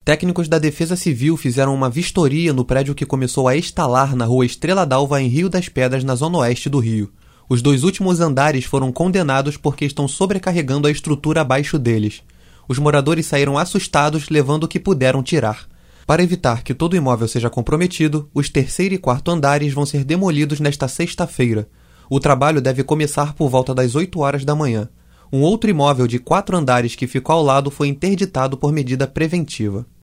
Técnicos da Defesa Civil fizeram uma vistoria no prédio que começou a estalar na rua Estrela d'Alva, em Rio das Pedras, na zona oeste do Rio. Os 2 últimos andares foram condenados porque estão sobrecarregando a estrutura abaixo deles. Os moradores saíram assustados, levando o que puderam tirar. Para evitar que todo o imóvel seja comprometido, os 3º e 4º andares vão ser demolidos nesta sexta-feira. O trabalho deve começar por volta das 8 horas da manhã. Um outro imóvel de 4 andares que ficou ao lado foi interditado por medida preventiva.